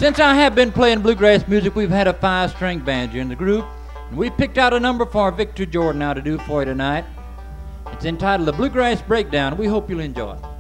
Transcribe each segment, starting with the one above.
Since I have been playing bluegrass music, we've had a 5-string banjo in the group, and we picked out a number for Victor Jordan now to do for you tonight. It's entitled The Bluegrass Breakdown. We hope you'll enjoy it.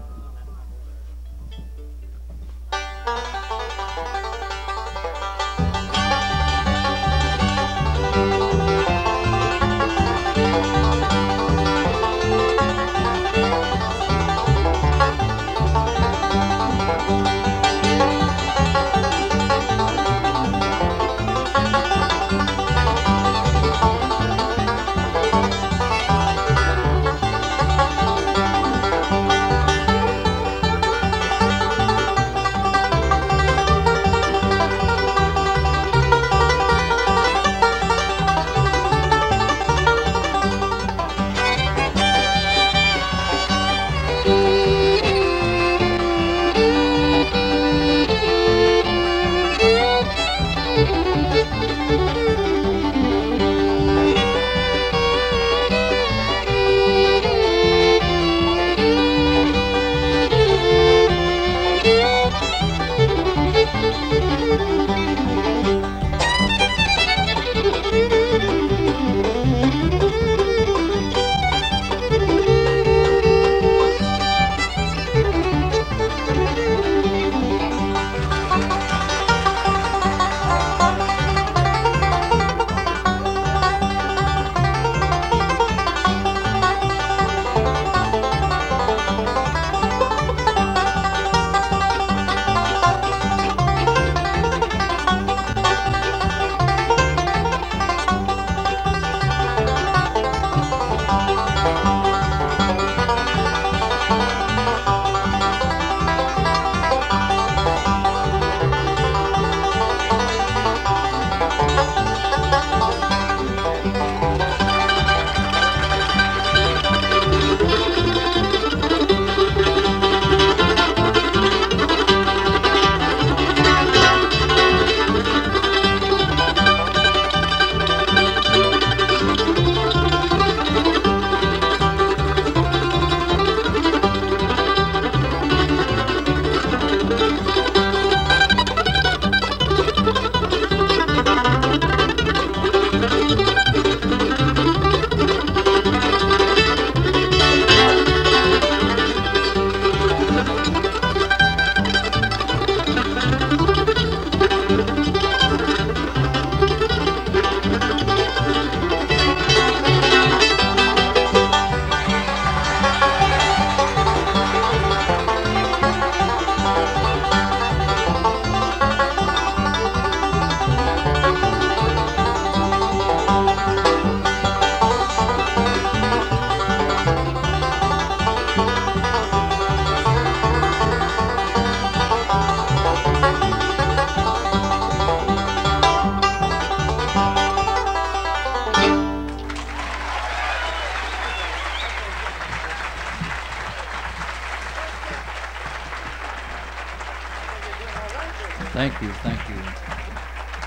Thank you, thank you.